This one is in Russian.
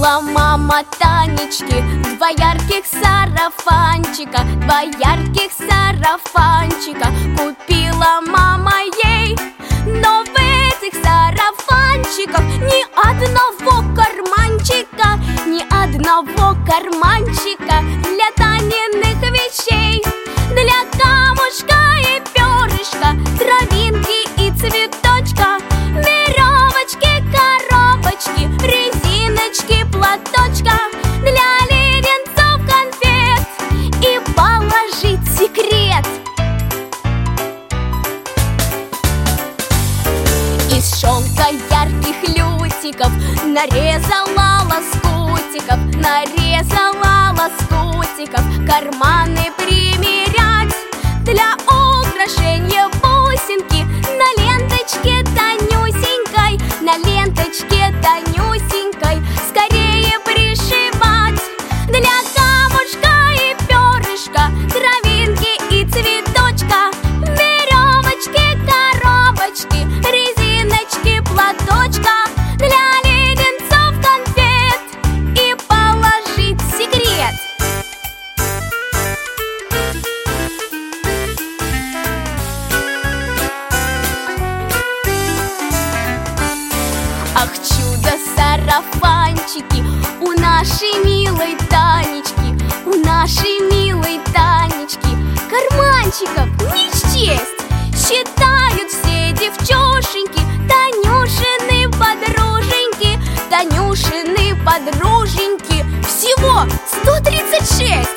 Купила мама Танечке два ярких сарафанчика, два ярких сарафанчика. Купила мама ей, но в этих сарафанчиках ни одного карманчика, ни одного карманчика для Таниных вещей, для камушка и перышка, травинки и цветочка, веревочки, коробочки, резиночки, платочка, для леденцов, конфет и положить секрет. Из шелка ярких лютиков нарезала лоскутиков, нарезала лоскутиков, карманы примерять, для украшения бусинки на ленточке тонюсенькой, на ленточке тонюсенькой скорее пришивать, для камушка и перышка, травинки и цветочка, веревочки, коробочки, резиночки, платочка, для леденцов, конфет и положить секрет. Ах, чудо-сарафанчики у нашей милой Танечки, у нашей милой Танечки карманчиков не счесть. Считают все девчушеньки, Танюшины подруженьки, Танюшины подруженьки, всего 136.